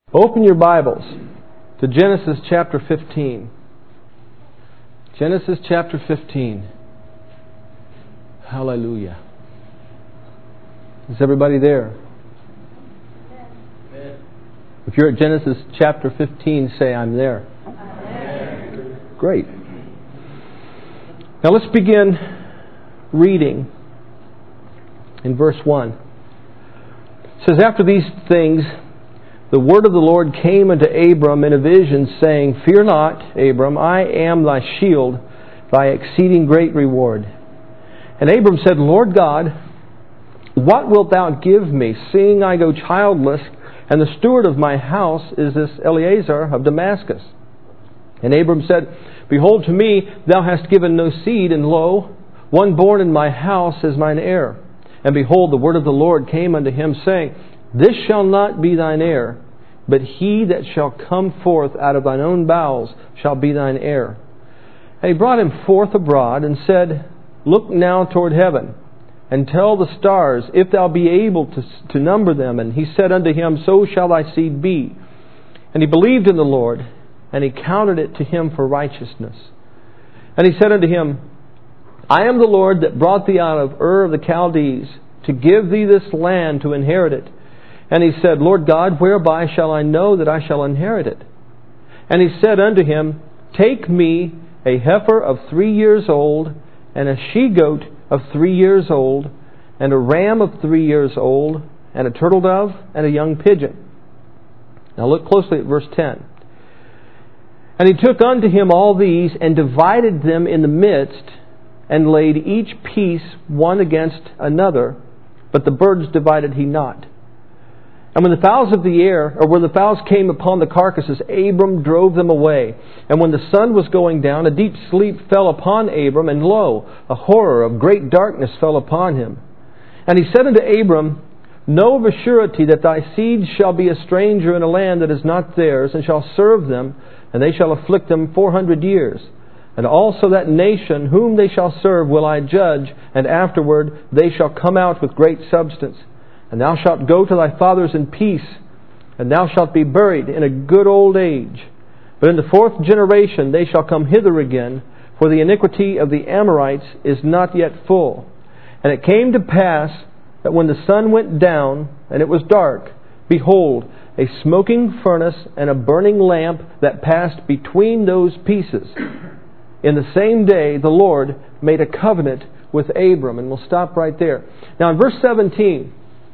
Open your Bibles to Genesis chapter 15. Genesis chapter 15. Hallelujah. Is everybody there? Amen. If you're at Genesis chapter 15, say, I'm there. Amen. Great. Now let's begin reading in verse 1. It says, After these things, the word of the Lord came unto Abram in a vision, saying, Fear not, Abram, I am thy shield, thy exceeding great reward. And Abram said, Lord God, what wilt thou give me, seeing I go childless, and the steward of my house is this Eliezer of Damascus? And Abram said, Behold, to me thou hast given no seed, and lo, one born in my house is mine heir. And behold, the word of the Lord came unto him, saying, This shall not be thine heir, but he that shall come forth out of thine own bowels shall be thine heir. And he brought him forth abroad, and said, Look now toward heaven, and tell the stars, if thou be able to number them. And he said unto him, So shall thy seed be. And he believed in the Lord, and he counted it to him for righteousness. And he said unto him, I am the Lord that brought thee out of Ur of the Chaldees, to give thee this land to inherit it. And he said, Lord God, whereby shall I know that I shall inherit it? And he said unto him, Take me a heifer of 3 years old, and a she-goat of 3 years old, and a ram of 3 years old, and a turtle dove, and a young pigeon. Now look closely at verse 10. And he took unto him all these, and divided them in the midst, and laid each piece one against another, but the birds divided he not. And when the fowls of the air, or when the fowls came upon the carcasses, Abram drove them away. And when the sun was going down, a deep sleep fell upon Abram, and lo, a horror of great darkness fell upon him. And he said unto Abram, Know of a surety that thy seed shall be a stranger in a land that is not theirs, and shall serve them, and they shall afflict them 400 years. And also that nation whom they shall serve will I judge, and afterward they shall come out with great substance. And thou shalt go to thy fathers in peace, and thou shalt be buried in a good old age. But in the 4th generation they shall come hither again, for the iniquity of the Amorites is not yet full. And it came to pass that when the sun went down, and it was dark, behold, a smoking furnace and a burning lamp that passed between those pieces. In the same day the Lord made a covenant with Abram. And we'll stop right there. Now in verse 17...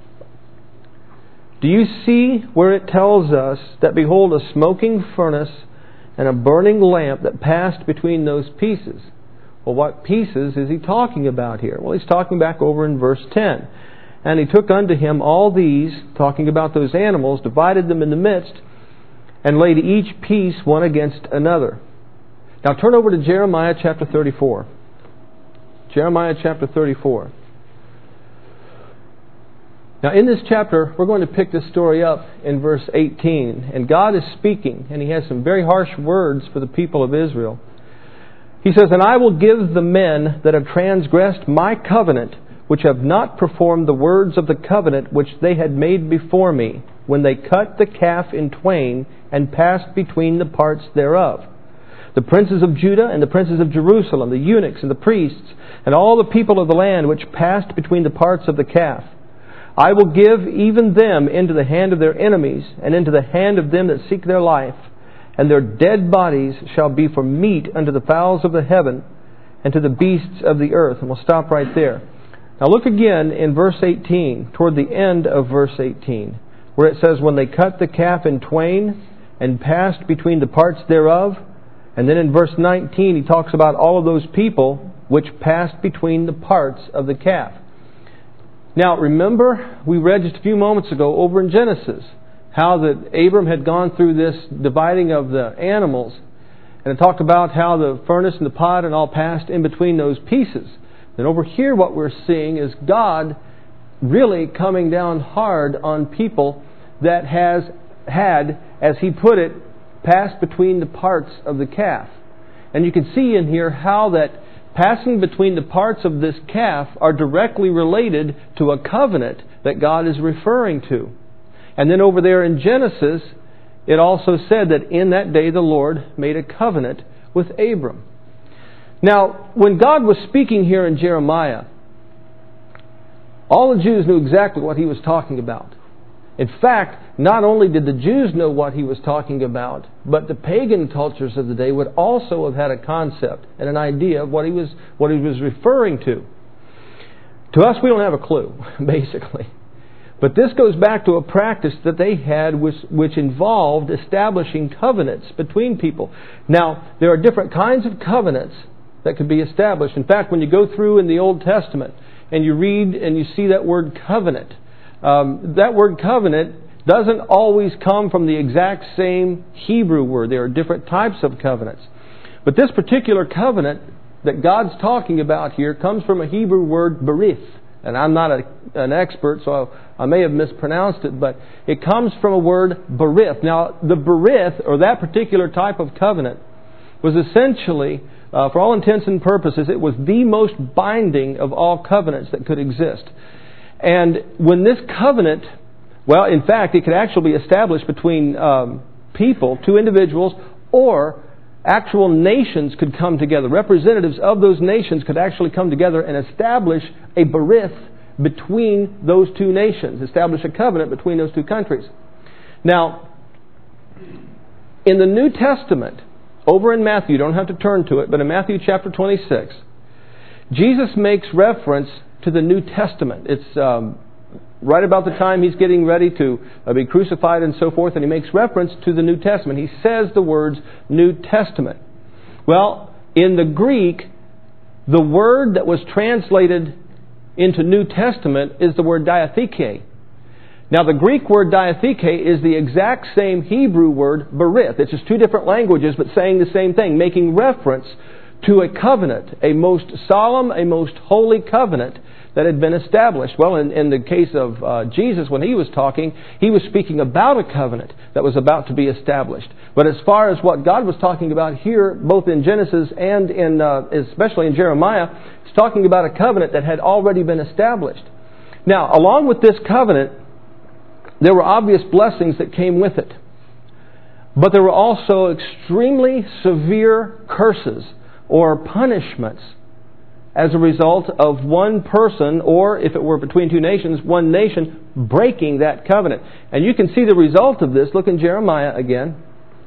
do you see where it tells us that, behold, a smoking furnace and a burning lamp that passed between those pieces? Well, what pieces is he talking about here? Well, he's talking back over in verse 10. And he took unto him all these, talking about those animals, divided them in the midst, and laid each piece one against another. Now turn over to Jeremiah chapter 34. Jeremiah chapter 34. Now in this chapter, we're going to pick this story up in verse 18. And God is speaking, and He has some very harsh words for the people of Israel. He says, And I will give the men that have transgressed my covenant, which have not performed the words of the covenant which they had made before me, when they cut the calf in twain, and passed between the parts thereof. The princes of Judah and the princes of Jerusalem, the eunuchs and the priests, and all the people of the land which passed between the parts of the calf. I will give even them into the hand of their enemies, and into the hand of them that seek their life, and their dead bodies shall be for meat unto the fowls of the heaven, and to the beasts of the earth. And we'll stop right there. Now look again in verse 18, toward the end of verse 18, where it says, When they cut the calf in twain, and passed between the parts thereof. And then in verse 19, he talks about all of those people which passed between the parts of the calf. Now, remember, we read just a few moments ago over in Genesis how that Abram had gone through this dividing of the animals. And it talked about how the furnace and the pot and all passed in between those pieces. And over here what we're seeing is God really coming down hard on people that has had, as He put it, passed between the parts of the calf. And you can see in here how that passing between the parts of this calf are directly related to a covenant that God is referring to. And then over there in Genesis, it also said that in that day the Lord made a covenant with Abram. Now, when God was speaking here in Jeremiah, all the Jews knew exactly what He was talking about. In fact, not only did the Jews know what He was talking about, but the pagan cultures of the day would also have had a concept and an idea of what He was referring to. To us, we don't have a clue, basically. But this goes back to a practice that they had which involved establishing covenants between people. Now, there are different kinds of covenants that could be established. In fact, when you go through in the Old Testament and you read and you see that word covenant, that word covenant doesn't always come from the exact same Hebrew word. There are different types of covenants. But this particular covenant that God's talking about here comes from a Hebrew word, berith. And I'm not an expert, so I may have mispronounced it, but it comes from a word, berith. Now, the berith, or that particular type of covenant, was essentially, for all intents and purposes, it was the most binding of all covenants that could exist. And when this covenant, well, in fact, it could actually be established between people, two individuals, or actual nations could come together. Representatives of those nations could actually come together and establish a berith between those two nations, establish a covenant between those two countries. Now, in the New Testament, over in Matthew, you don't have to turn to it, but in Matthew chapter 26, Jesus makes reference to the New Testament. It's right about the time He's getting ready to be crucified and so forth, and He makes reference to the New Testament. He says the words New Testament. Well, in the Greek, the word that was translated into New Testament is the word diatheke. Now, the Greek word diatheke is the exact same Hebrew word berith. It's just two different languages, but saying the same thing, making reference to a covenant, a most solemn, a most holy covenant that had been established. Well, in the case of Jesus, when He was talking, He was speaking about a covenant that was about to be established. But as far as what God was talking about here, both in Genesis and especially in Jeremiah, He's talking about a covenant that had already been established. Now, along with this covenant, there were obvious blessings that came with it. But there were also extremely severe curses or punishments as a result of one person, or if it were between two nations, one nation breaking that covenant. And you can see the result of this. Look in Jeremiah again.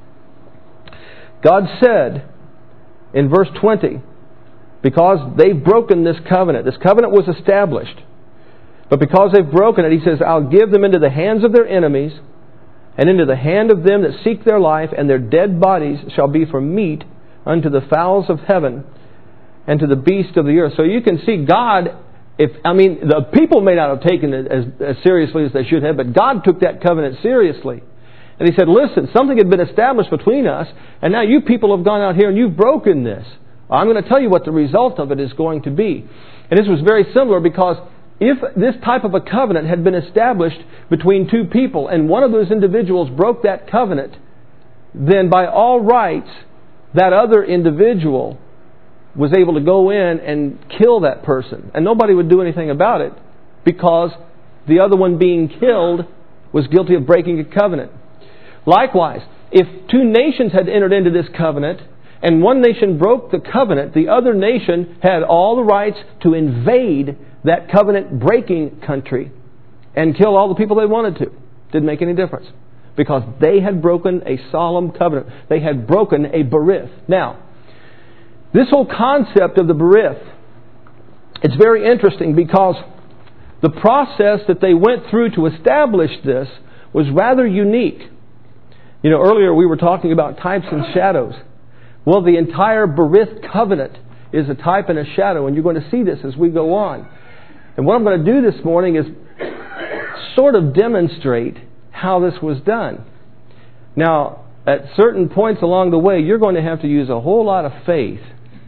God said in verse 20, because they've broken this covenant was established, but because they've broken it, He says, I'll give them into the hands of their enemies, and into the hand of them that seek their life, and their dead bodies shall be for meat unto the fowls of heaven, and to the beasts of the earth. So you can see God, the people may not have taken it as seriously as they should have, but God took that covenant seriously. And He said, listen, something had been established between us, and now you people have gone out here and you've broken this. I'm going to tell you what the result of it is going to be. And this was very similar, because if this type of a covenant had been established between two people, and one of those individuals broke that covenant, then by all rights, that other individual was able to go in and kill that person. And nobody would do anything about it, because the other one being killed was guilty of breaking a covenant. Likewise, if two nations had entered into this covenant, and one nation broke the covenant, the other nation had all the rights to invade that covenant-breaking country and kill all the people they wanted to. Didn't make any difference, because they had broken a solemn covenant. They had broken a berith. Now, this whole concept of the berith, it's very interesting, because the process that they went through to establish this was rather unique. You know, earlier we were talking about types and shadows. Well, the entire berith covenant is a type and a shadow, and you're going to see this as we go on. And what I'm going to do this morning is sort of demonstrate how this was done. Now, at certain points along the way, you're going to have to use a whole lot of faith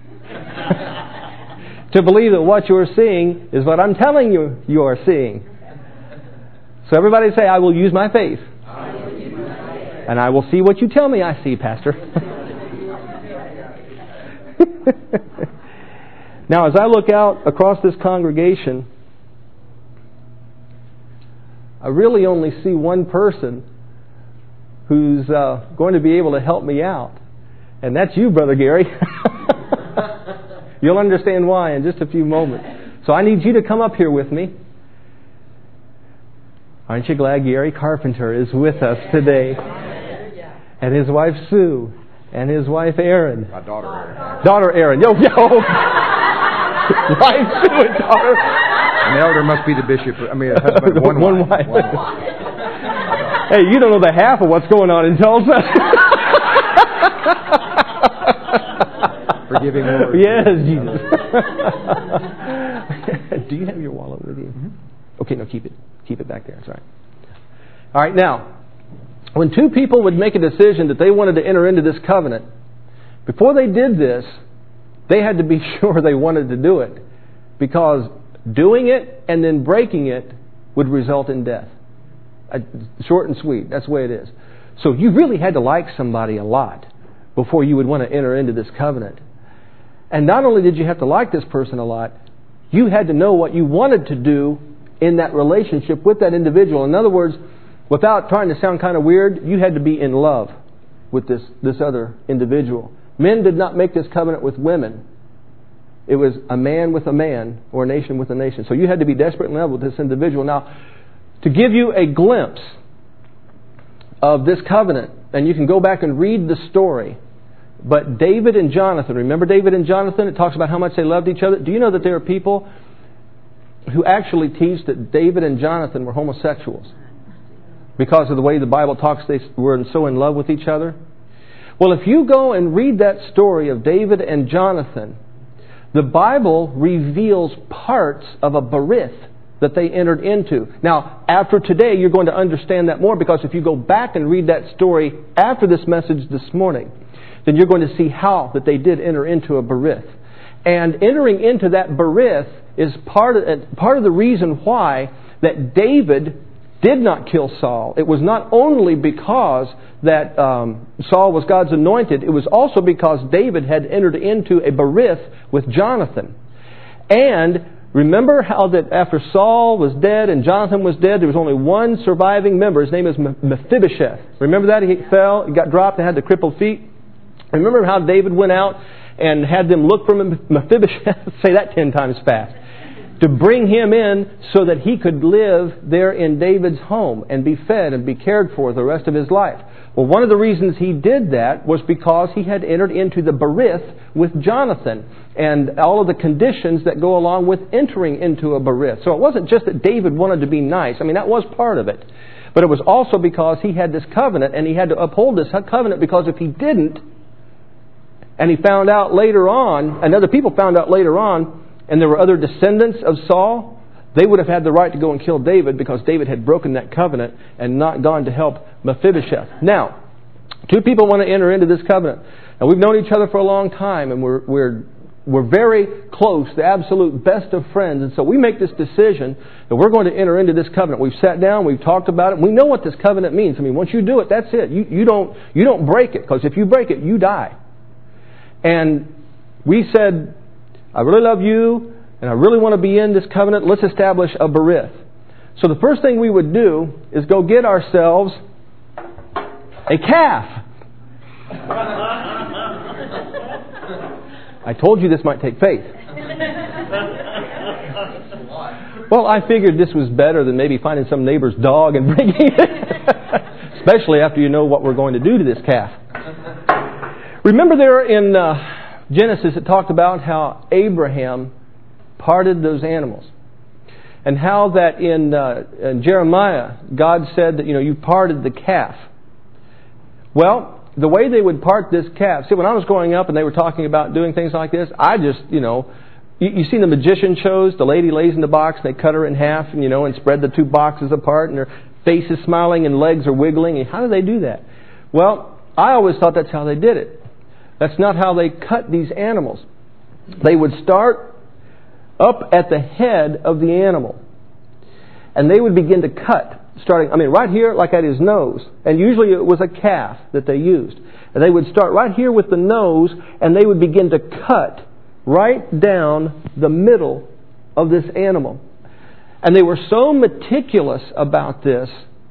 to believe that what you're seeing is what I'm telling you you are seeing. So everybody say, I will use my faith. And I will see what you tell me I see, Pastor. Now, as I look out across this congregation, I really only see one person who's going to be able to help me out. And that's you, Brother Gary. You'll understand why in just a few moments. So I need you to come up here with me. Aren't you glad Gary Carpenter is with us today? And his wife Sue. And his wife Erin. My daughter Erin. Daughter Erin. Yo. Wife Sue and daughter. An elder must be the bishop. I mean, a husband of one wife. Hey, you don't know the half of what's going on in Tulsa. Forgiving Lord. Yes, Jesus. Do you have your wallet with you? Mm-hmm. Okay, no, keep it. Keep it back there. That's right. All right, now, when two people would make a decision that they wanted to enter into this covenant, before they did this, they had to be sure they wanted to do it, because doing it and then breaking it would result in death. Short and sweet. That's the way it is. So you really had to like somebody a lot before you would want to enter into this covenant. And not only did you have to like this person a lot, you had to know what you wanted to do in that relationship with that individual. In other words, without trying to sound kind of weird, you had to be in love with this other individual. Men did not make this covenant with women. It was a man with a man, or a nation with a nation. So you had to be desperate in love with this individual. Now, to give you a glimpse of this covenant, and you can go back and read the story, but David and Jonathan, remember David and Jonathan? It talks about how much they loved each other. Do you know that there are people who actually teach that David and Jonathan were homosexuals because of the way the Bible talks they were so in love with each other? Well, if you go and read that story of David and Jonathan, the Bible reveals parts of a berith that they entered into. Now, after today, you're going to understand that more, because if you go back and read that story after this message this morning, then you're going to see how that they did enter into a berith. And entering into that berith is part of the reason why that David did not kill Saul. It was not only because that Saul was God's anointed, it was also because David had entered into a berith with Jonathan. And remember how that after Saul was dead and Jonathan was dead, there was only one surviving member. His name is Mephibosheth. Remember that? He fell, he got dropped, and had the crippled feet. Remember how David went out and had them look for Mephibosheth? Say that 10 times fast. To bring him in so that he could live there in David's home and be fed and be cared for the rest of his life. Well, one of the reasons he did that was because he had entered into the berith with Jonathan and all of the conditions that go along with entering into a berith. So it wasn't just that David wanted to be nice. I mean, that was part of it. But it was also because he had this covenant, and he had to uphold this covenant, because if he didn't, and he found out later on, and other people found out later on, and there were other descendants of Saul, they would have had the right to go and kill David, because David had broken that covenant and not gone to help Mephibosheth. Now, two people want to enter into this covenant. Now, we've known each other for a long time, and we're very close, the absolute best of friends. And so we make this decision that we're going to enter into this covenant. We've sat down, we've talked about it. We know what this covenant means. I mean, once you do it, that's it. You don't break it, because if you break it, you die. And we said, I really love you, and I really want to be in this covenant. Let's establish a berith. So the first thing we would do is go get ourselves a calf. I told you this might take faith. Well, I figured this was better than maybe finding some neighbor's dog and bringing it. Especially after you know what we're going to do to this calf. Remember there in Genesis, it talked about how Abraham parted those animals. And how that in Jeremiah, God said that, you parted the calf. Well, the way they would part this calf, see, when I was growing up and they were talking about doing things like this, I just, you see the magician shows, the lady lays in the box and they cut her in half, and spread the two boxes apart, and her face is smiling and legs are wiggling. And how do they do that? Well, I always thought that's how they did it. That's not how they cut these animals. They would start up at the head of the animal, and they would begin to cut, starting, right here, like at his nose. And usually it was a calf that they used. And they would start right here with the nose, and they would begin to cut right down the middle of this animal. And they were so meticulous about this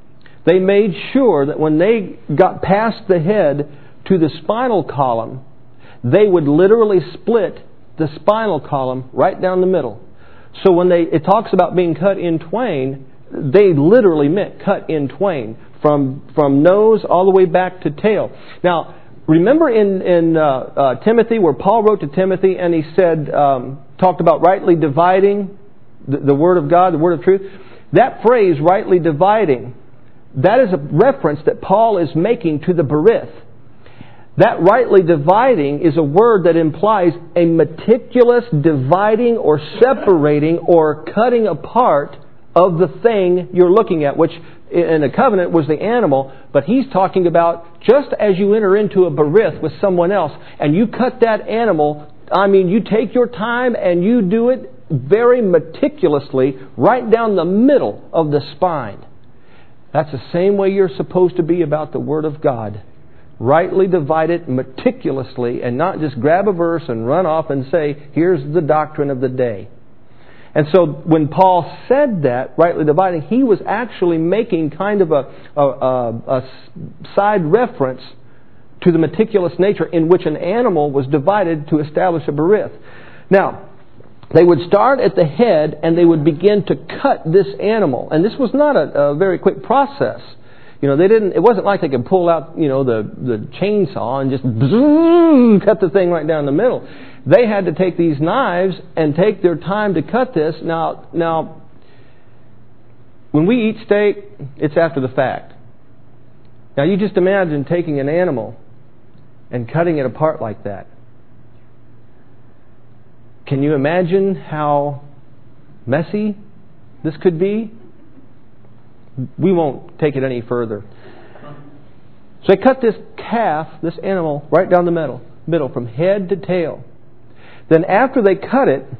they made sure that when they got past the head to the spinal column, they would literally split the spinal column right down the middle. So when it talks about being cut in twain, they literally meant cut in twain, from nose all the way back to tail. Now, remember in Timothy, where Paul wrote to Timothy and he said, talked about rightly dividing the Word of God, the Word of truth. That phrase, rightly dividing, that is a reference that Paul is making to the berith. That rightly dividing is a word that implies a meticulous dividing or separating or cutting apart of the thing you're looking at, which in the covenant was the animal, but he's talking about just as you enter into a berith with someone else and you cut that animal, you take your time and you do it very meticulously right down the middle of the spine. That's the same way you're supposed to be about the Word of God. Rightly divide it meticulously and not just grab a verse and run off and say, here's the doctrine of the day. And so when Paul said that, rightly dividing, he was actually making kind of a side reference to the meticulous nature in which an animal was divided to establish a berith. Now, they would start at the head and they would begin to cut this animal. And this was not a very quick process. It wasn't like they could pull out, the chainsaw and just cut the thing right down the middle. They had to take these knives and take their time to cut this. Now, when we eat steak, it's after the fact. Now, you just imagine taking an animal and cutting it apart like that. Can you imagine how messy this could be? We won't take it any further. So they cut this calf, this animal, right down the middle, from head to tail. Then after they cut it,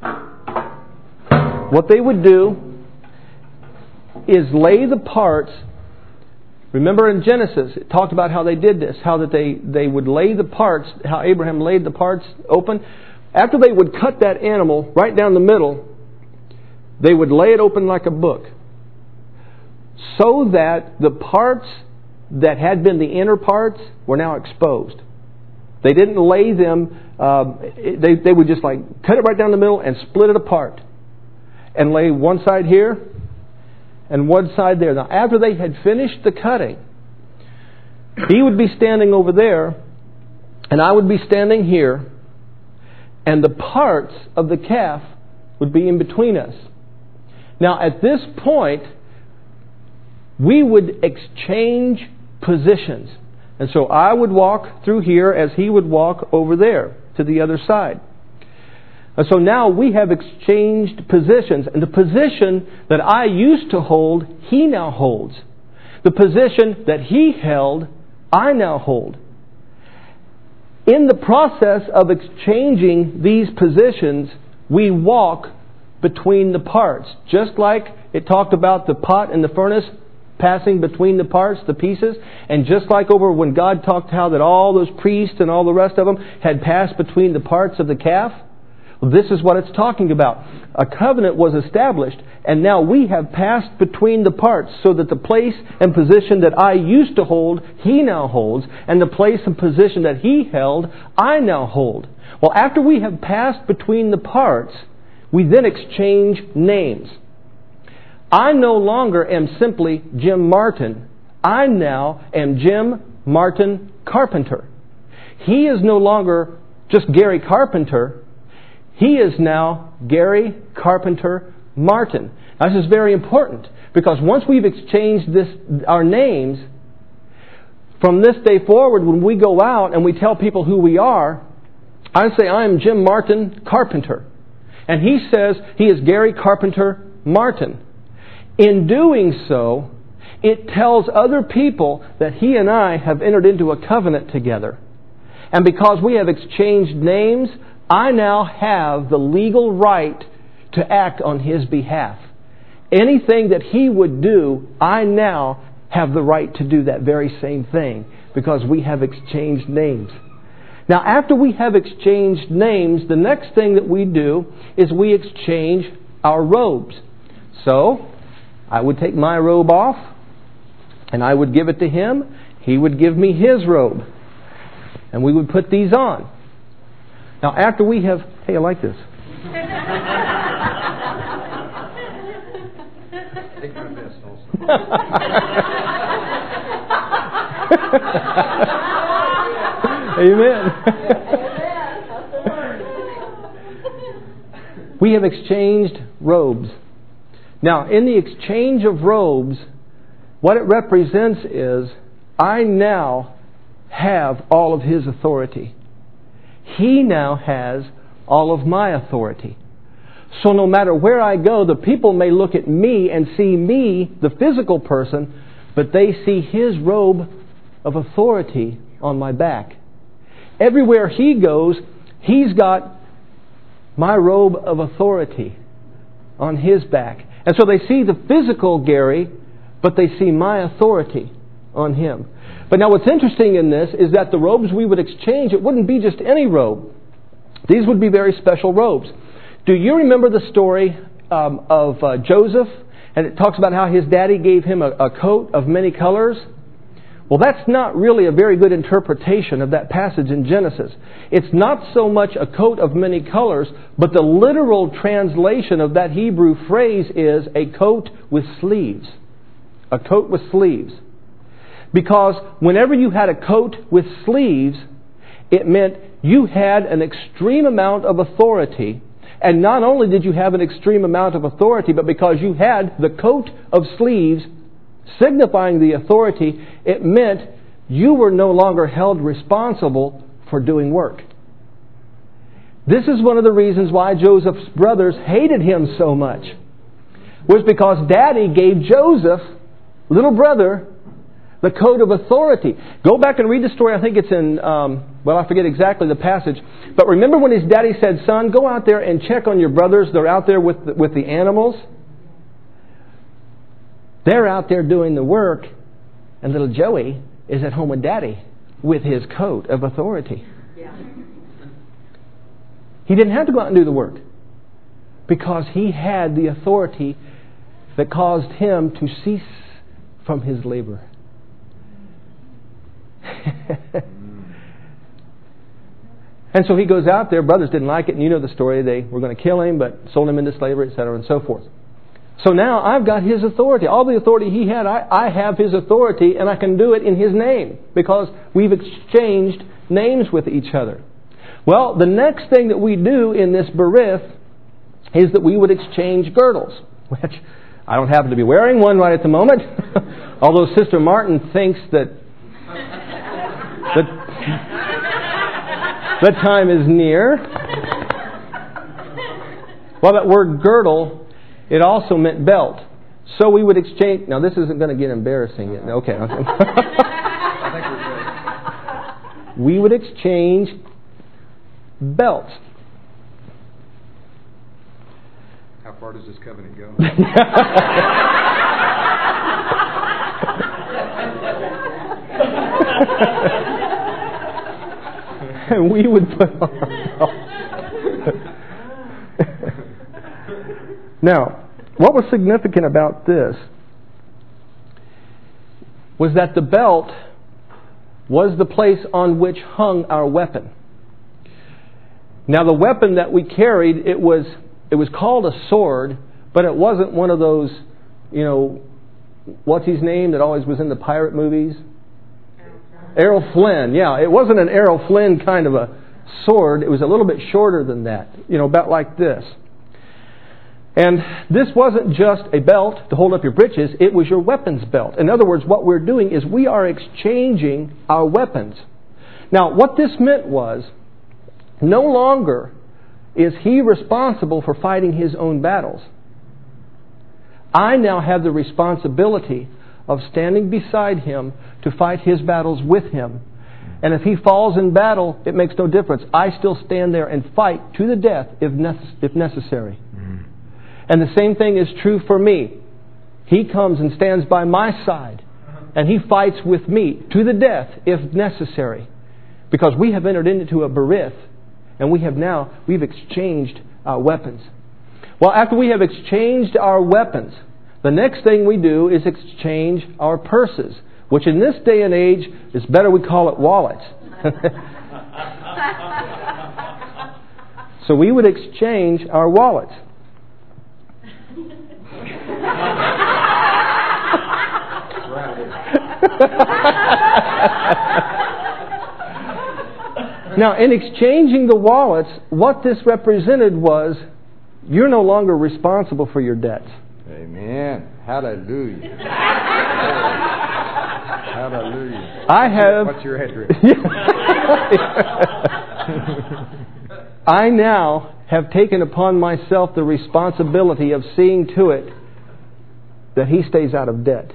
what they would do is lay the parts. Remember in Genesis, it talked about how they did this, how that they would lay the parts, how Abraham laid the parts open. After they would cut that animal right down the middle, they would lay it open like a book, so that the parts that had been the inner parts were now exposed. They didn't lay them, they would just cut it right down the middle and split it apart and lay one side here and one side there. Now, after they had finished the cutting, he would be standing over there and I would be standing here, and the parts of the calf would be in between us. Now, at this point, we would exchange positions. And so I would walk through here as he would walk over there to the other side. And so now we have exchanged positions. And the position that I used to hold, he now holds. The position that he held, I now hold. In the process of exchanging these positions, we walk between the parts. Just like it talked about the pot and the furnace passing between the parts, the pieces. And just like over when God talked how that all those priests and all the rest of them had passed between the parts of the calf. Well, this is what it's talking about. A covenant was established, and now we have passed between the parts, so that the place and position that I used to hold, he now holds, and the place and position that he held, I now hold. Well, after we have passed between the parts, we then exchange names. I no longer am simply Jim Martin. I now am Jim Martin Carpenter. He is no longer just Gary Carpenter. He is now Gary Carpenter Martin. Now, this is very important, because once we've exchanged our names, from this day forward, when we go out and we tell people who we are, I say I am Jim Martin Carpenter. And he says he is Gary Carpenter Martin. In doing so, it tells other people that he and I have entered into a covenant together. And because we have exchanged names, I now have the legal right to act on his behalf. Anything that he would do, I now have the right to do that very same thing, because we have exchanged names. Now, after we have exchanged names, the next thing that we do is we exchange our robes. So, I would take my robe off, And I would give it to him. He would give me his robe. And we would put these on. Now, after we have... Hey, I like this. Take my best also. Amen. We have exchanged robes. Now, in the exchange of robes, what it represents is I now have all of his authority. He now has all of my authority. So no matter where I go, the people may look at me and see me, the physical person, but they see his robe of authority on my back. Everywhere he goes, he's got my robe of authority on his back. And so they see the physical Gary, but they see my authority on him. But now what's interesting in this is that the robes we would exchange, it wouldn't be just any robe. These would be very special robes. Do you remember the story of Joseph? And it talks about how his daddy gave him a coat of many colors. Well, that's not really a very good interpretation of that passage in Genesis. It's not so much a coat of many colors, but the literal translation of that Hebrew phrase is a coat with sleeves. A coat with sleeves. Because whenever you had a coat with sleeves, it meant you had an extreme amount of authority. And not only did you have an extreme amount of authority, but because you had the coat of sleeves signifying the authority, it meant you were no longer held responsible for doing work. This is one of the reasons why Joseph's brothers hated him so much. Was because Daddy gave Joseph, little brother, the coat of authority. Go back and read the story. I think it's in, I forget exactly the passage. But remember when his daddy said, son, go out there and check on your brothers. They're out there with the animals. They're out there doing the work. And little Joey is at home with Daddy with his coat of authority. Yeah. He didn't have to go out and do the work because he had the authority that caused him to cease from his labor. And so he goes out there. Brothers didn't like it, and you know the story. They were going to kill him, but sold him into slavery, etc., and so forth. So now I've got his authority. All the authority he had, I have his authority, and I can do it in his name because we've exchanged names with each other. Well, the next thing that we do in this berith is that we would exchange girdles, which I don't happen to be wearing one right at the moment, although Sister Martin thinks that the time is near. Well, that word girdle, it also meant belt. So we would exchange... Now, this isn't going to get embarrassing yet. Okay. I think we're good. We would exchange belts. How far does this covenant go? And we would put on our belts. Now, what was significant about this was that the belt was the place on which hung our weapon. Now, the weapon that we carried, it was called a sword, but it wasn't one of those, what's his name that always was in the pirate movies? Errol Flynn. Yeah, it wasn't an Errol Flynn kind of a sword. It was a little bit shorter than that, about like this. And this wasn't just a belt to hold up your britches, it was your weapons belt. In other words, what we're doing is we are exchanging our weapons. Now, what this meant was, no longer is he responsible for fighting his own battles. I now have the responsibility of standing beside him to fight his battles with him. And if he falls in battle, it makes no difference. I still stand there and fight to the death if necessary. And the same thing is true for me. He comes and stands by my side, and he fights with me to the death if necessary. Because we have entered into a berith, and we've exchanged our weapons. Well, after we have exchanged our weapons, The next thing we do is exchange our purses, which in this day and age, it's better we call it wallets. So we would exchange our wallets. Now, in exchanging the wallets, what this represented was you're no longer responsible for your debts. Amen. Hallelujah. Hallelujah. I have. What's your address? I now have taken upon myself the responsibility of seeing to it that he stays out of debt.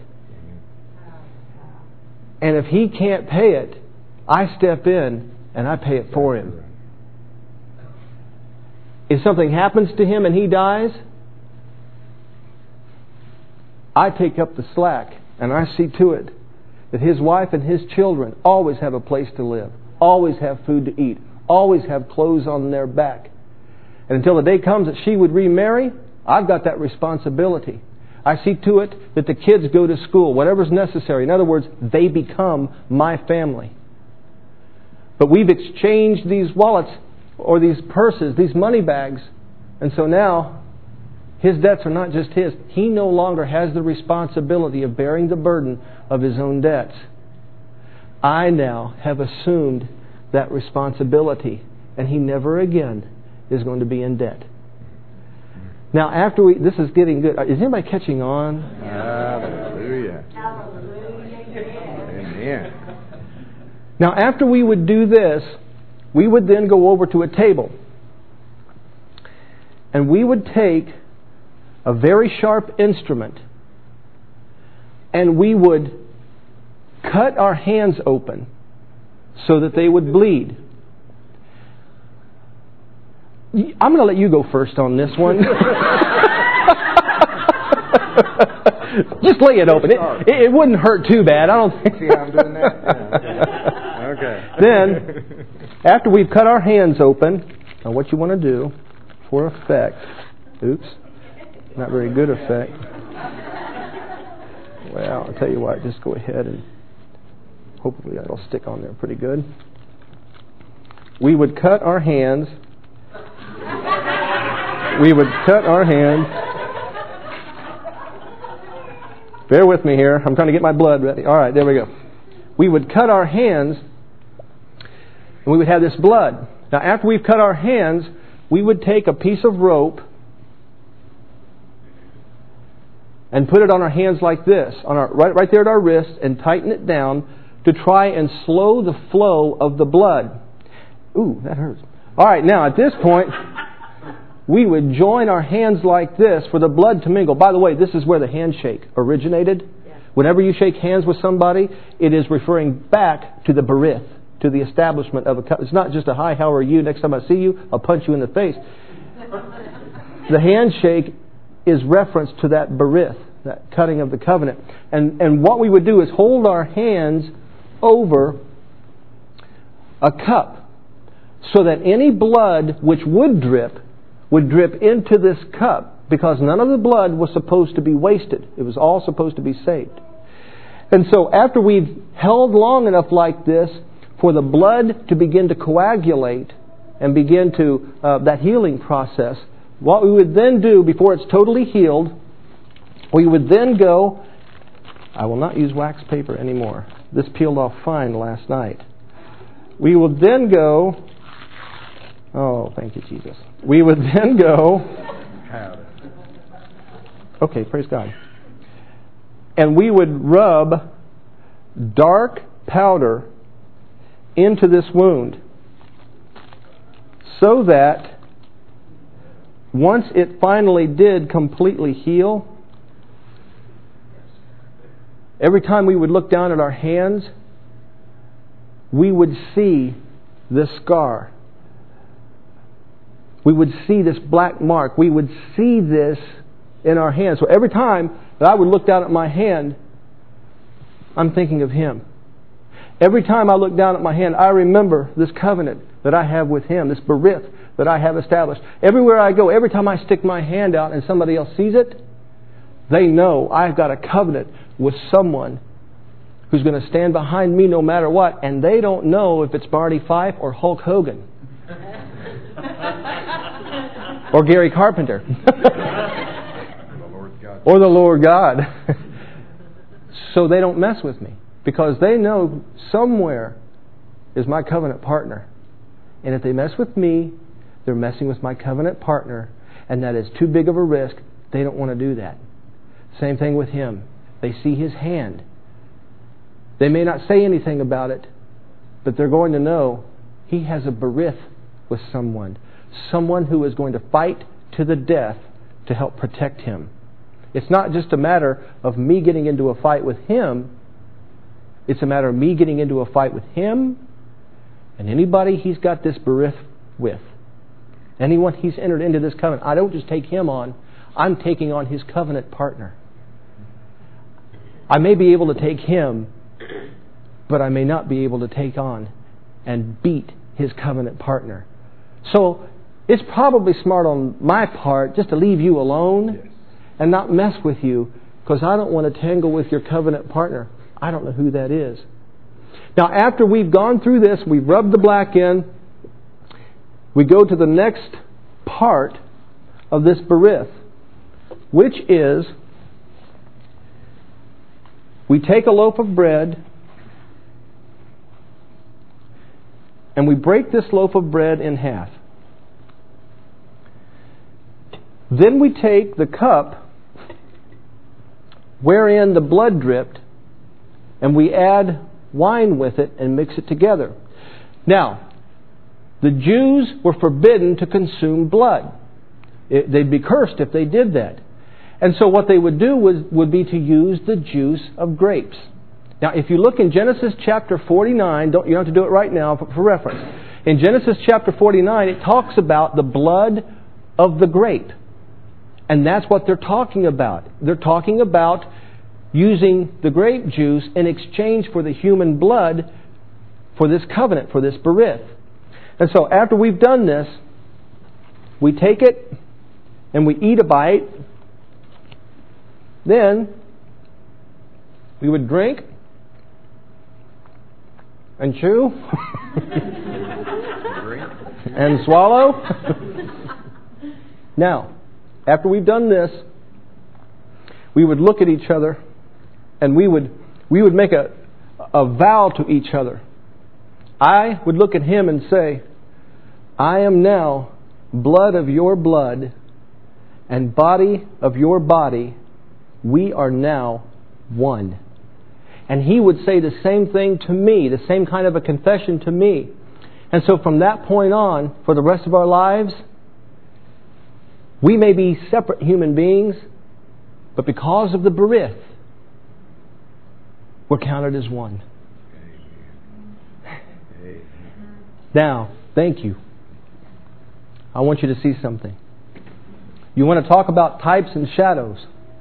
And if he can't pay it, I step in and I pay it for him. If something happens to him and he dies, I take up the slack and I see to it that his wife and his children always have a place to live, always have food to eat, always have clothes on their back. And until the day comes that she would remarry, I've got that responsibility. I see to it that the kids go to school, whatever's necessary. In other words, they become my family. But we've exchanged these wallets or these purses, these money bags, and so now his debts are not just his. He no longer has the responsibility of bearing the burden of his own debts. I now have assumed that responsibility, and he never again is going to be in debt. Now, this is getting good. Is anybody catching on? Hallelujah. Amen. Now, after we would do this, we would then go over to a table. And we would take a very sharp instrument and we would cut our hands open so that they would bleed. I'm going to let you go first on this one. Just lay it open. It wouldn't hurt too bad. I don't think. See how I'm doing that? Yeah. Okay. Then, after we've cut our hands open, now what you want to do for effect, oops, not very good effect. Well, I'll tell you what, just go ahead and hopefully that'll stick on there pretty good. We would cut our hands. Bear with me here. I'm trying to get my blood ready. All right, there we go. We would cut our hands and we would have this blood. Now, after we've cut our hands, we would take a piece of rope and put it on our hands like this, on our right there at our wrist, and tighten it down to try and slow the flow of the blood. Ooh, that hurts. All right, now at this point, we would join our hands like this for the blood to mingle. By the way, this is where the handshake originated. Yeah. Whenever you shake hands with somebody, it is referring back to the berith, to the establishment of a covenant. It's not just a hi, how are you? Next time I see you, I'll punch you in the face. The handshake is reference to that berith, that cutting of the covenant. And what we would do is hold our hands over a cup so that any blood which would drip into this cup, because none of the blood was supposed to be wasted. It was all supposed to be saved. And so after we've held long enough like this for the blood to begin to coagulate and begin to that healing process, what we would then do before it's totally healed, we would then go, I will not use wax paper anymore. This peeled off fine last night. We would then go, oh, thank you, Jesus. We would then go, okay, praise God. And we would rub dark powder into this wound so that once it finally did completely heal, every time we would look down at our hands, we would see this scar. We would see this black mark. We would see this in our hands. So every time that I would look down at my hand, I'm thinking of Him. Every time I look down at my hand, I remember this covenant that I have with Him, this berith that I have established. Everywhere I go, every time I stick my hand out and somebody else sees it, They know I've got a covenant with someone who's going to stand behind me no matter what, and they don't know if it's Barney Fife or Hulk Hogan. Or Gary Carpenter. Or the Lord God. So they don't mess with me. Because they know somewhere is my covenant partner. And if they mess with me, they're messing with my covenant partner. And that is too big of a risk. They don't want to do that. Same thing with him. They see his hand. They may not say anything about it, but they're going to know he has a berith with someone. Someone who is going to fight to the death to help protect him. It's not just a matter of me getting into a fight with him. It's a matter of me getting into a fight with him and anybody he's got this berith with. Anyone he's entered into this covenant. I don't just take him on. I'm taking on his covenant partner. I may be able to take him, but I may not be able to take on and beat his covenant partner. So it's probably smart on my part just to leave you alone and not mess with you, because I don't want to tangle with your covenant partner. I don't know who that is. Now, after we've gone through this, we've rubbed the black in, we go to the next part of this berith, which is we take a loaf of bread and we break this loaf of bread in half. Then we take the cup wherein the blood dripped and we add wine with it and mix it together. Now, the Jews were forbidden to consume blood. They'd be cursed if they did that. And so what they would do would be to use the juice of grapes. Now, if you look in Genesis chapter 49, you don't have to do it right now for reference. In Genesis chapter 49, it talks about the blood of the grape. And that's what they're talking about. They're talking about using the grape juice in exchange for the human blood for this covenant, for this berith. And so after we've done this, we take it and we eat a bite. Then we would drink and chew and swallow. Now, after we've done this, we would look at each other and we would make a vow to each other. I would look at him and say, I am now blood of your blood and body of your body. We are now one. And he would say the same thing to me, the same kind of a confession to me. And so from that point on, for the rest of our lives, we may be separate human beings, but because of the berith, we're counted as one. Now, thank you. I want you to see something. You want to talk about types and shadows.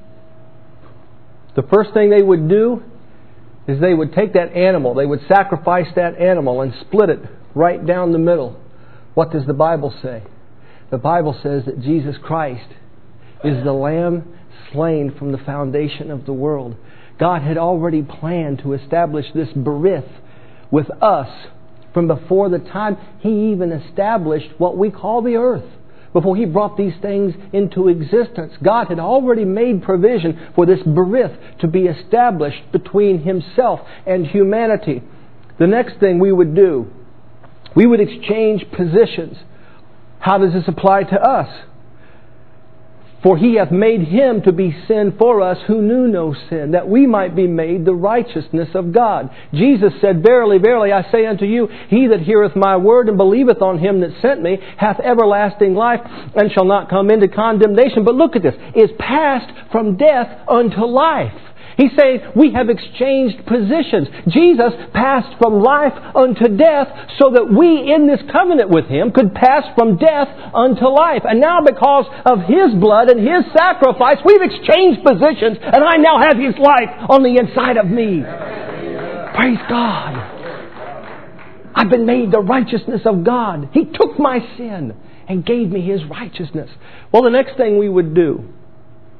The first thing they would do is they would take that animal, they would sacrifice that animal and split it right down the middle. What does the Bible say? The Bible says that Jesus Christ is the Lamb slain from the foundation of the world. God had already planned to establish this berith with us from before the time He even established what we call the earth. Before He brought these things into existence, God had already made provision for this berith to be established between Himself and humanity. The next thing we would do, we would exchange positions. How does this apply to us? For He hath made Him to be sin for us who knew no sin, that we might be made the righteousness of God. Jesus said, Verily, verily, I say unto you, he that heareth my word and believeth on Him that sent me hath everlasting life, and shall not come into condemnation. But look at this, is passed from death unto life. He's saying we have exchanged positions. Jesus passed from life unto death so that we in this covenant with Him could pass from death unto life. And now because of His blood and His sacrifice, we've exchanged positions and I now have His life on the inside of me. Praise God. I've been made the righteousness of God. He took my sin and gave me His righteousness. Well, the next thing we would do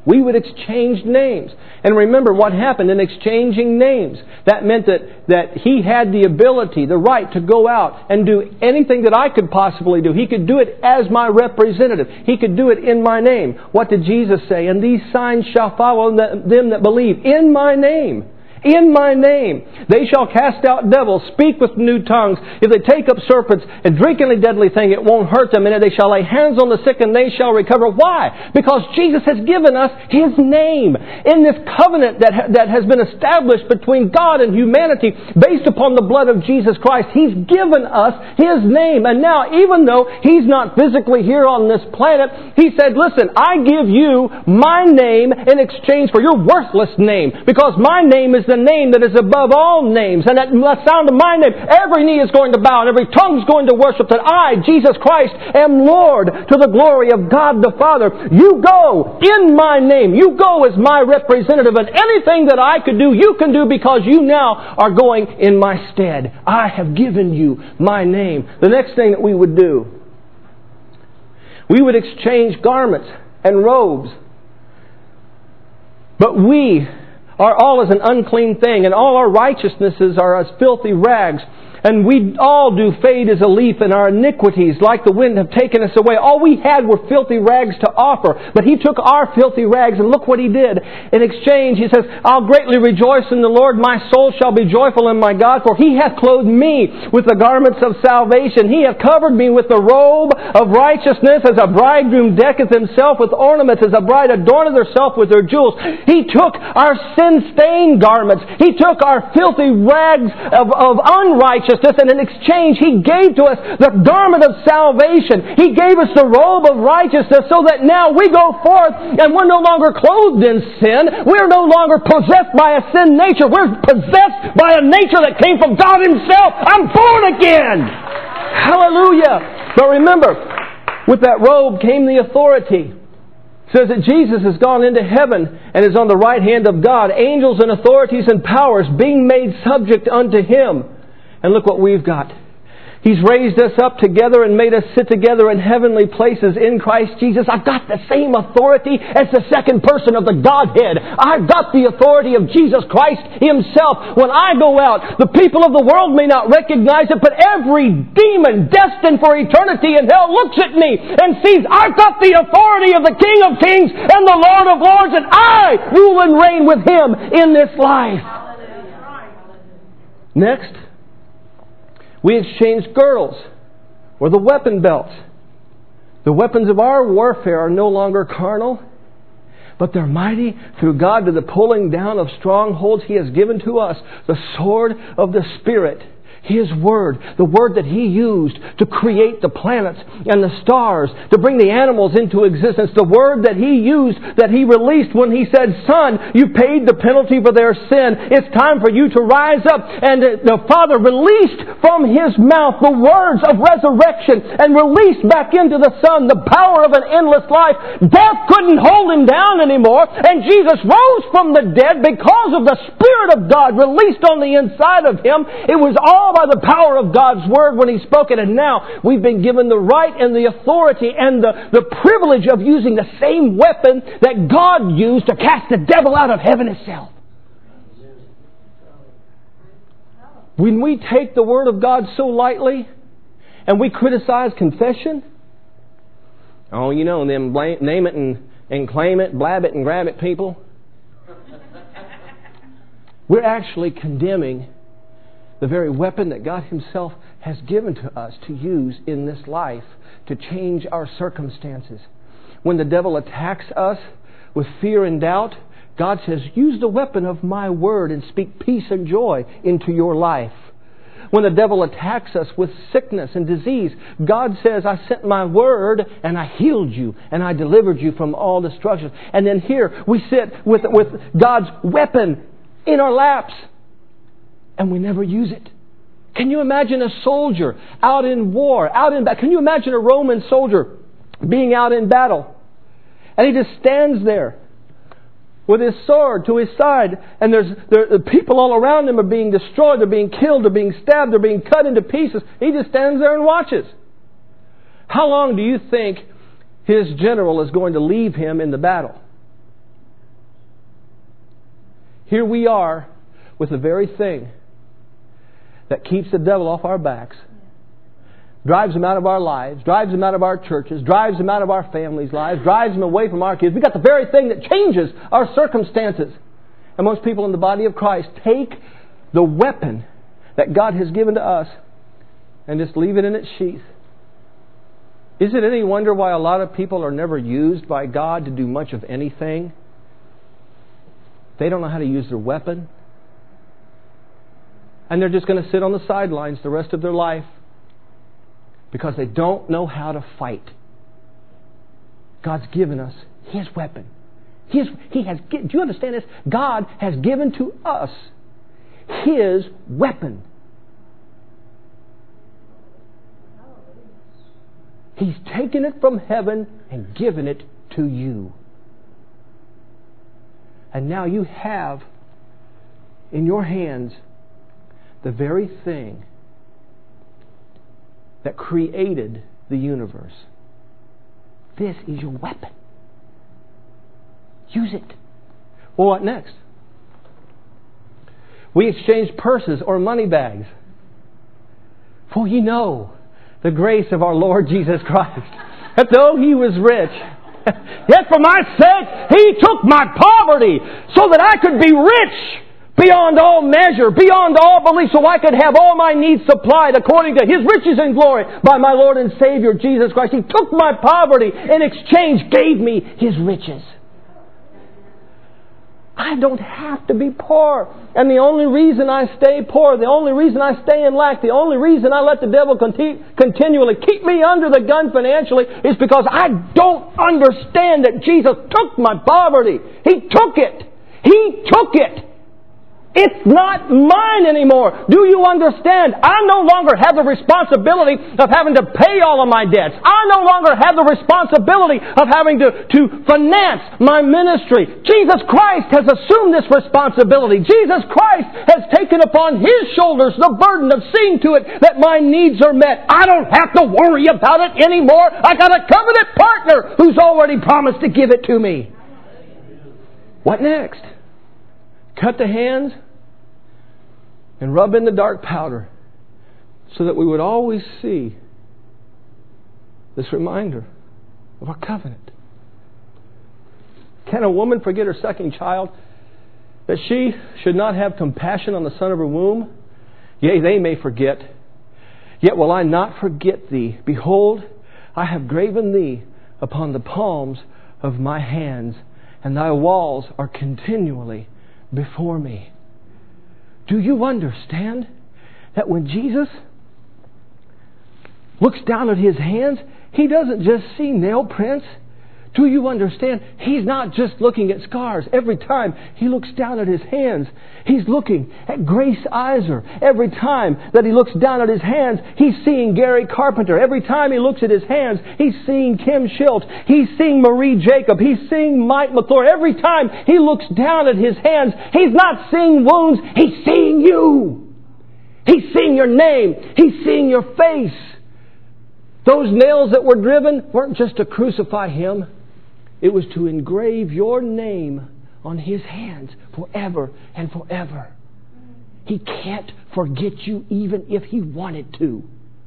We would exchange names. And remember what happened in exchanging names. That meant that he had the ability, the right to go out and do anything that I could possibly do. He could do it as my representative. He could do it in my name. What did Jesus say? And these signs shall follow them that believe in my name. In my name. They shall cast out devils, speak with new tongues. If they take up serpents and drink any deadly thing, it won't hurt them. And they shall lay hands on the sick and they shall recover. Why? Because Jesus has given us His name. In this covenant that has been established between God and humanity based upon the blood of Jesus Christ, He's given us His name. And now, even though He's not physically here on this planet, He said, listen, I give you my name in exchange for your worthless name. Because my name is the name that is above all names. And at the sound of my name, every knee is going to bow and every tongue is going to worship that I, Jesus Christ, am Lord to the glory of God the Father. You go in my name. You go as my representative. And anything that I could do, you can do because you now are going in my stead. I have given you my name. The next thing that we would do, we would exchange garments and robes. But we are all as an unclean thing, and all our righteousnesses are as filthy rags. And we all do fade as a leaf, and our iniquities, like the wind, have taken us away. All we had were filthy rags to offer. But He took our filthy rags, and look what He did. In exchange, He says, I'll greatly rejoice in the Lord. My soul shall be joyful in my God, for He hath clothed me with the garments of salvation. He hath covered me with the robe of righteousness, as a bridegroom decketh himself with ornaments, as a bride adorneth herself with her jewels. He took our sin-stained garments. He took our filthy rags of unrighteousness, and in exchange He gave to us the garment of salvation. He gave us the robe of righteousness so that now we go forth and we're no longer clothed in sin. We're no longer possessed by a sin nature. We're possessed by a nature that came from God Himself. I'm born again. Hallelujah. But remember, with that robe came the authority. It says that Jesus has gone into heaven and is on the right hand of God. Angels and authorities and powers being made subject unto Him. And look what we've got. He's raised us up together and made us sit together in heavenly places in Christ Jesus. I've got the same authority as the second person of the Godhead. I've got the authority of Jesus Christ Himself. When I go out, the people of the world may not recognize it, but every demon destined for eternity in hell looks at me and sees I've got the authority of the King of Kings and the Lord of Lords, and I rule and reign with Him in this life. Next, we exchange girdles or the weapon belts. The weapons of our warfare are no longer carnal, but they're mighty through God to the pulling down of strongholds. He has given to us the sword of the Spirit. His Word, the Word that He used to create the planets and the stars, to bring the animals into existence. The Word that He used, that He released when He said, Son, you paid the penalty for their sin. It's time for you to rise up. And the Father released from His mouth the words of resurrection and released back into the Son the power of an endless life. Death couldn't hold Him down anymore. And Jesus rose from the dead because of the Spirit of God released on the inside of Him. It was all by the power of God's Word when He spoke it. And now we've been given the right and the authority and the privilege of using the same weapon that God used to cast the devil out of heaven itself. When we take the Word of God so lightly and we criticize confession, oh, you know, them name it and claim it, blab it and grab it people, we're actually condemning the very weapon that God Himself has given to us to use in this life to change our circumstances. When the devil attacks us with fear and doubt, God says, use the weapon of my Word and speak peace and joy into your life. When the devil attacks us with sickness and disease, God says, I sent my Word and I healed you and I delivered you from all destruction. And then here we sit with God's weapon in our laps, and we never use it. Can you imagine a soldier out in war, can you imagine a Roman soldier being out in battle? And he just stands there with his sword to his side, and the people all around him are being destroyed, they're being killed, they're being stabbed, they're being cut into pieces. He just stands there and watches. How long do you think his general is going to leave him in the battle? Here we are with the very thing that keeps the devil off our backs, drives him out of our lives, drives him out of our churches, drives him out of our families' lives, drives him away from our kids. We've got the very thing that changes our circumstances. And most people in the body of Christ take the weapon that God has given to us and just leave it in its sheath. Is it any wonder why a lot of people are never used by God to do much of anything? They don't know how to use their weapon. And they're just going to sit on the sidelines the rest of their life because they don't know how to fight. God's given us His weapon. He has. Do you understand this? God has given to us His weapon. He's taken it from heaven and given it to you. And now you have in your hands the very thing that created the universe. This is your weapon. Use it. Well, what next? We exchange purses or money bags. For ye know the grace of our Lord Jesus Christ, that though He was rich, yet for my sake He took my poverty, so that I could be rich beyond all measure, beyond all belief, so I could have all my needs supplied according to His riches and glory by my Lord and Savior Jesus Christ. He took my poverty, in exchange gave me His riches. I don't have to be poor. And the only reason I stay poor, the only reason I stay in lack, the only reason I let the devil continually keep me under the gun financially is because I don't understand that Jesus took my poverty. He took it. He took it. It's not mine anymore. Do you understand? I no longer have the responsibility of having to pay all of my debts. I no longer have the responsibility of having to finance my ministry. Jesus Christ has assumed this responsibility. Jesus Christ has taken upon His shoulders the burden of seeing to it that my needs are met. I don't have to worry about it anymore. I got a covenant partner who's already promised to give it to me. What next? Cut the hands and rub in the dark powder so that we would always see this reminder of our covenant. Can a woman forget her sucking child, that she should not have compassion on the son of her womb? Yea, they may forget. Yet will I not forget thee. Behold, I have graven thee upon the palms of my hands, and thy walls are continually before me. Do you understand that when Jesus looks down at His hands, He doesn't just see nail prints? Do you understand? He's not just looking at scars. Every time He looks down at His hands, He's looking at Grace Iser. Every time that He looks down at His hands, He's seeing Gary Carpenter. Every time He looks at His hands, He's seeing Kim Schultz. He's seeing Marie Jacob. He's seeing Mike McClure. Every time He looks down at His hands, He's not seeing wounds. He's seeing you. He's seeing your name. He's seeing your face. Those nails that were driven weren't just to crucify Him. It was to engrave your name on His hands forever and forever. He can't forget you even if He wanted to.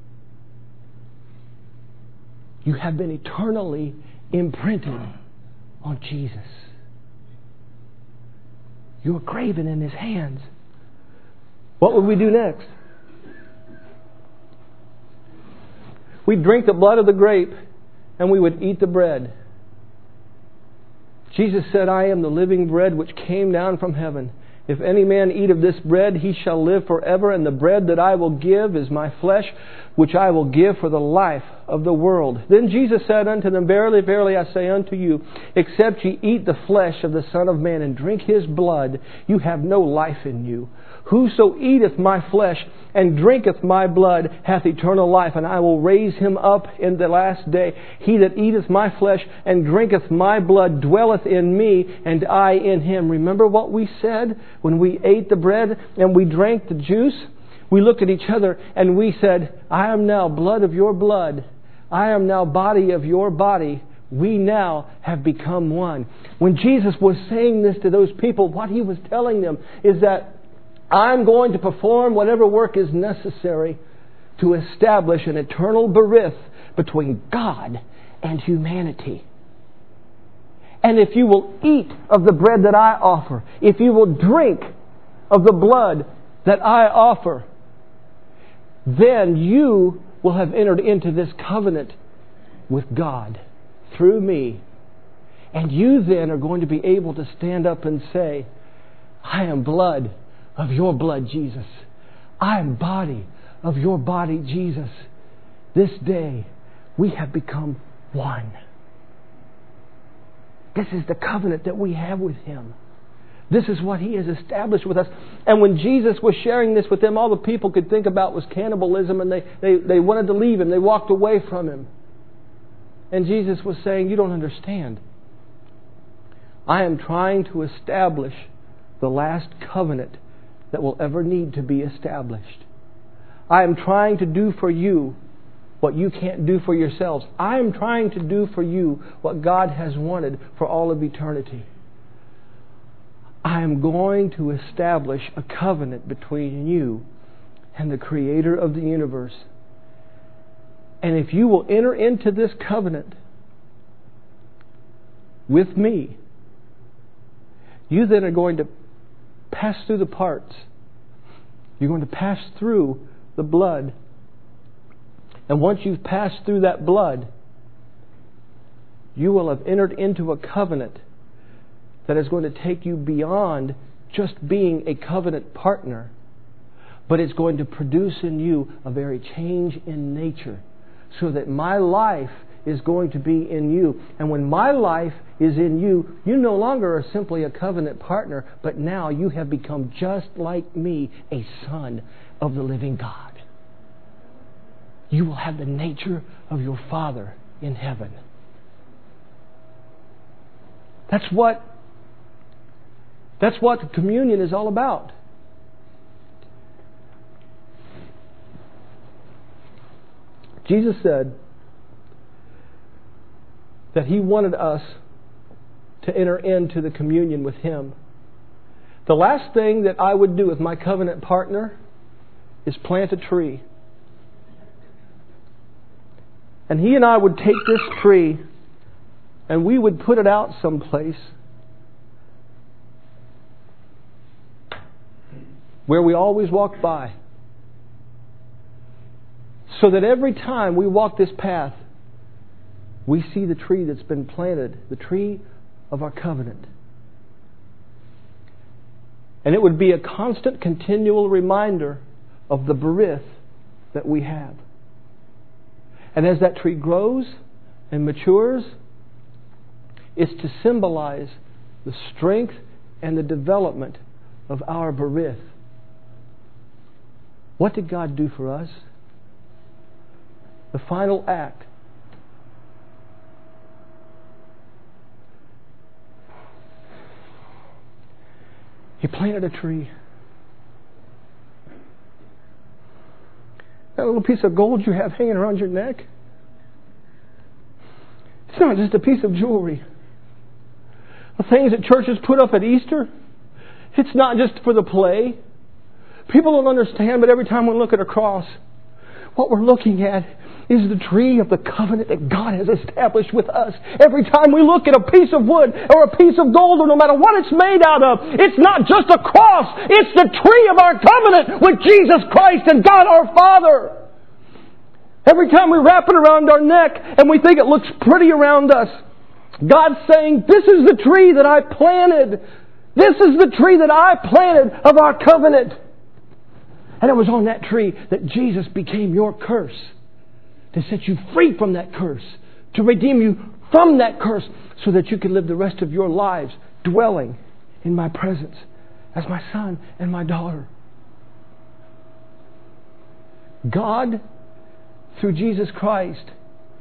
You have been eternally imprinted on Jesus. You are graven in His hands. What would we do next? We'd drink the blood of the grape and we would eat the bread. Jesus said, I am the living bread which came down from heaven. If any man eat of this bread, he shall live forever. And the bread that I will give is my flesh, which I will give for the life of the world. Then Jesus said unto them, Verily, verily, I say unto you, except ye eat the flesh of the Son of Man and drink His blood, you have no life in you. Whoso eateth my flesh and drinketh my blood hath eternal life, and I will raise him up in the last day. He that eateth my flesh and drinketh my blood dwelleth in me, and I in him. Remember what we said when we ate the bread and we drank the juice? We looked at each other and we said, I am now blood of your blood. I am now body of your body. we now have become one. When Jesus was saying this to those people, what He was telling them is that I'm going to perform whatever work is necessary to establish an eternal berith between God and humanity. And if you will eat of the bread that I offer, if you will drink of the blood that I offer, then you will have entered into this covenant with God through me. And you then are going to be able to stand up and say, I am blood of your blood, Jesus. I am body of your body, Jesus. This day we have become one. This is the covenant that we have with Him. This is what He has established with us. And when Jesus was sharing this with them, all the people could think about was cannibalism, and they wanted to leave Him. They walked away from Him. And Jesus was saying, you don't understand. I am trying to establish the last covenant that will ever need to be established. I am trying to do for you what you can't do for yourselves. I am trying to do for you what God has wanted for all of eternity. I am going to establish a covenant between you and the Creator of the universe. And if you will enter into this covenant with me, you then are going to pass through the parts. You're going to pass through the blood. And once you've passed through that blood, you will have entered into a covenant that is going to take you beyond just being a covenant partner, but it's going to produce in you a very change in nature, so that my life is going to be in you. And when my life is in you, you no longer are simply a covenant partner, but now you have become just like me, a son of the living God. You will have the nature of your Father in heaven. That's what the communion is all about. Jesus said that He wanted us to enter into the communion with Him. The last thing that I would do with my covenant partner is plant a tree. And he and I would take this tree and we would put it out someplace where we always walk by, so that every time we walk this path, we see the tree that's been planted, the tree of our covenant. And it would be a constant, continual reminder of the berith that we have. And as that tree grows and matures, it's to symbolize the strength and the development of our berith. What did God do for us? The final act. He planted a tree. That little piece of gold you have hanging around your neck, it's not just a piece of jewelry. The things that churches put up at Easter, it's not just for the play. People don't understand, but every time we look at a cross, what we're looking at is the tree of the covenant that God has established with us. Every time we look at a piece of wood or a piece of gold, or no matter what it's made out of, it's not just a cross. It's the tree of our covenant with Jesus Christ and God our Father. Every time we wrap it around our neck and we think it looks pretty around us, God's saying, this is the tree that I planted. This is the tree that I planted of our covenant. And it was on that tree that Jesus became your curse, to set you free from that curse, to redeem you from that curse, so that you can live the rest of your lives dwelling in my presence as my son and my daughter. God, through Jesus Christ,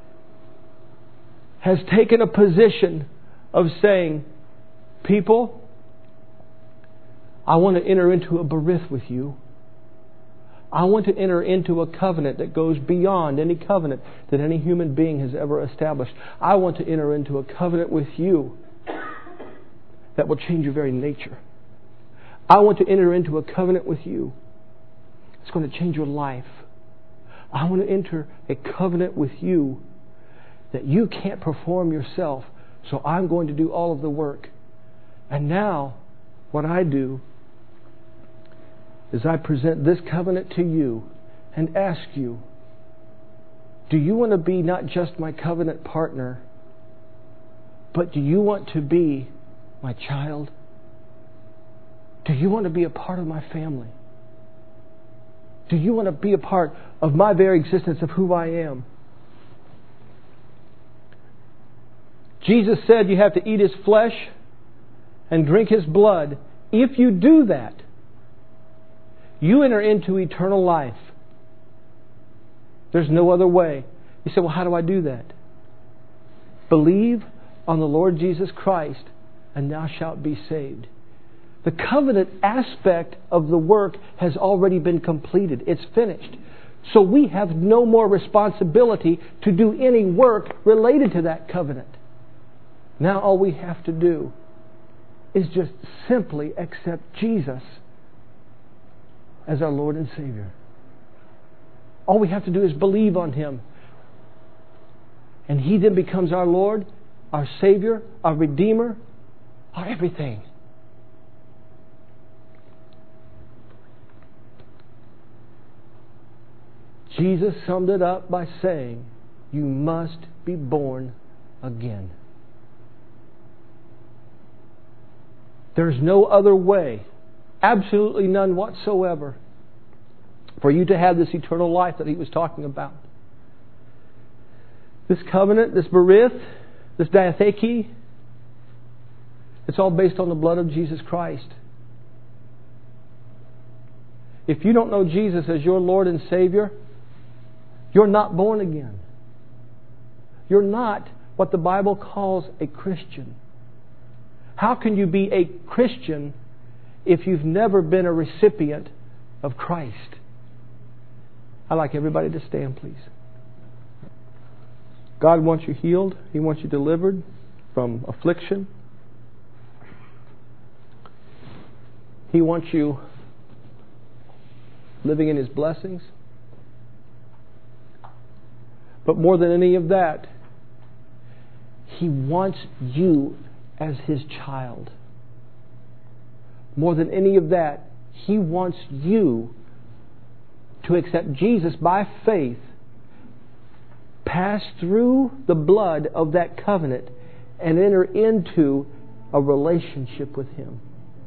has taken a position of saying, people, I want to enter into a berith with you. I want to enter into a covenant that goes beyond any covenant that any human being has ever established. I want to enter into a covenant with you that will change your very nature. I want to enter into a covenant with you that's going to change your life. I want to enter a covenant with you that you can't perform yourself, so I'm going to do all of the work. And now, what I do is I present this covenant to you and ask you, do you want to be not just my covenant partner, but do you want to be my child? Do you want to be a part of my family? Do you want to be a part of my very existence of who I am? Jesus said you have to eat His flesh and drink His blood. If you do that, you enter into eternal life. There's no other way. You say, well, how do I do that? Believe on the Lord Jesus Christ, and thou shalt be saved. The covenant aspect of the work has already been completed. It's finished. So we have no more responsibility to do any work related to that covenant. Now all we have to do is just simply accept Jesus as our Lord and Savior. All we have to do is believe on Him. And He then becomes our Lord, our Savior, our Redeemer, our everything. Jesus summed it up by saying, you must be born again. There's no other way, absolutely none whatsoever, for you to have this eternal life that He was talking about. This covenant, this berith, this diatheke, it's all based on the blood of Jesus Christ. If you don't know Jesus as your Lord and Savior, you're not born again. You're not what the Bible calls a Christian. How can you be a Christian if you've never been a recipient of Christ? I'd like everybody to stand, please. God wants you healed. He wants you delivered from affliction. He wants you living in His blessings. But more than any of that, He wants you as His child. More than any of that, He wants you to accept Jesus by faith, pass through the blood of that covenant, and enter into a relationship with Him.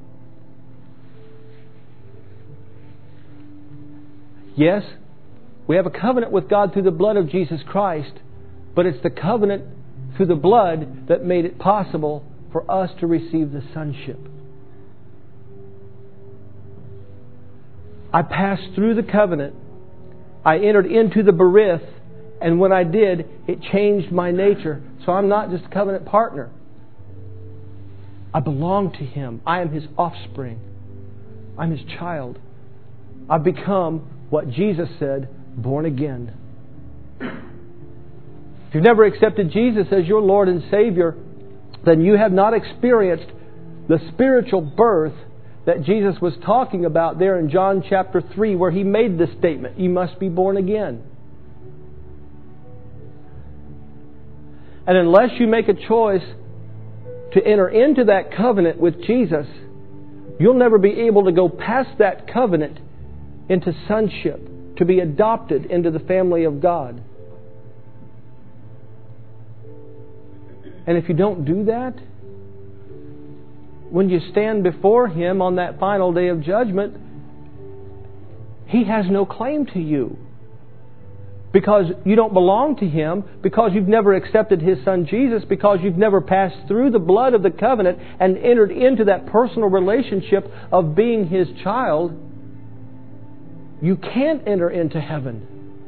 Yes, we have a covenant with God through the blood of Jesus Christ, but it's the covenant through the blood that made it possible for us to receive the sonship. I passed through the covenant. I entered into the berith, and when I did, it changed my nature. So I'm not just a covenant partner. I belong to Him. I am His offspring. I'm His child. I've become what Jesus said, born again. If you've never accepted Jesus as your Lord and Savior, then you have not experienced the spiritual birth that Jesus was talking about there in John chapter 3, where He made this statement, you must be born again. And unless you make a choice to enter into that covenant with Jesus, you'll never be able to go past that covenant into sonship, to be adopted into the family of God. And if you don't do that, when you stand before Him on that final day of judgment, He has no claim to you. Because you don't belong to Him, because you've never accepted His Son Jesus, because you've never passed through the blood of the covenant and entered into that personal relationship of being His child, you can't enter into heaven.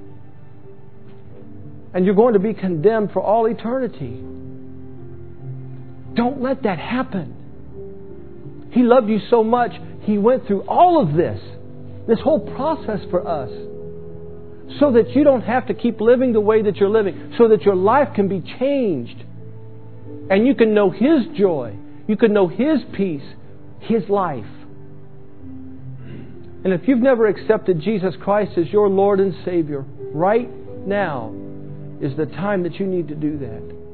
And you're going to be condemned for all eternity. Don't let that happen. He loved you so much, He went through all of this This whole process for us. So that you don't have to keep living the way that you're living. So that your life can be changed. And you can know His joy. You can know His peace. His life. And if you've never accepted Jesus Christ as your Lord and Savior, right now is the time that you need to do that.